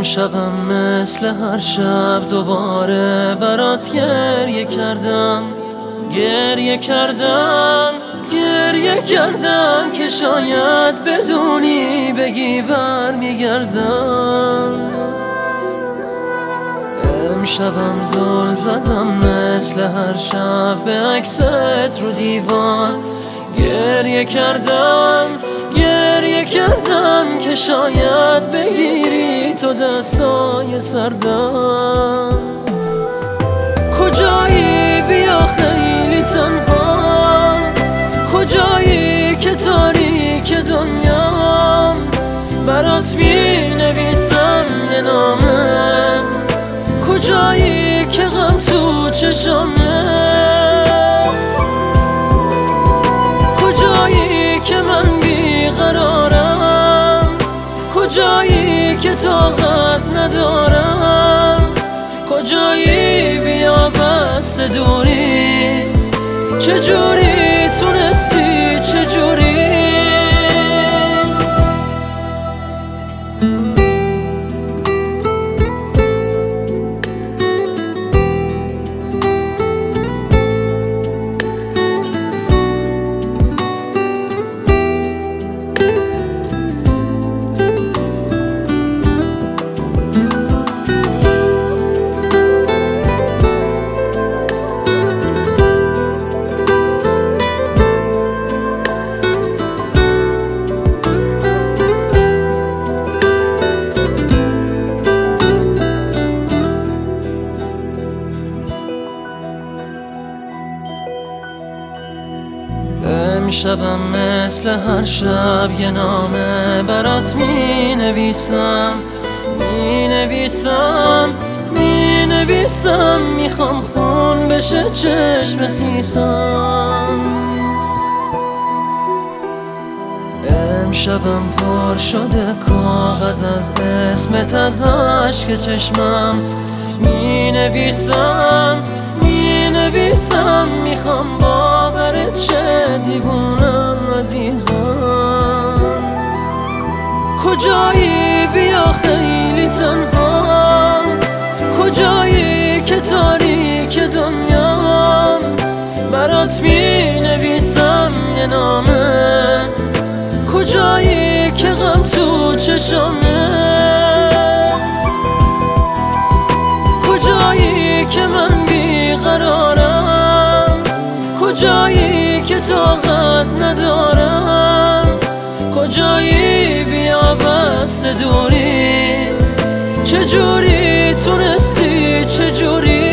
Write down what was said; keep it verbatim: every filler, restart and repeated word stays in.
امشبم مثل هر شب دوباره برات گریه کردم گریه کردم گریه کردم که شاید بدونی بگی برمیگردم. امشبم زل زدم مثل هر شب به عکست رو دیوار گریه کردم گریه کردم که شاید بگیری تو دستای سردم. کجایی بیا خیلی تنهام، کجایی که تاریک دنیام، برات می نویسم یه نامه. کجایی که غم تو چشامه، کجایی که من بیقرارم، کجایی که طاقت ندارم، کجایی بیا بس دوری، چجوری تونستی چجوری. امشبم مثل هر شب یه نامه برات می نویسم می نویسم می نویسم میخوام خون بشه چشم خیسم. امشبم پر شده کاغذ از اسمت، از عشق چشمم می نویسم می نویسم میخوام باورت شه دیوونم عزیزم. کجایی بیا خیلی تنهام، کجایی که تاریک دنیام، برات می نویسم یه نامه. کجایی که غم تو چشامه، کجایی که من بیقرارم، کجایی که طاقت ندارم، کجایی بیا بس دوری، چجوری تونستی چجوری.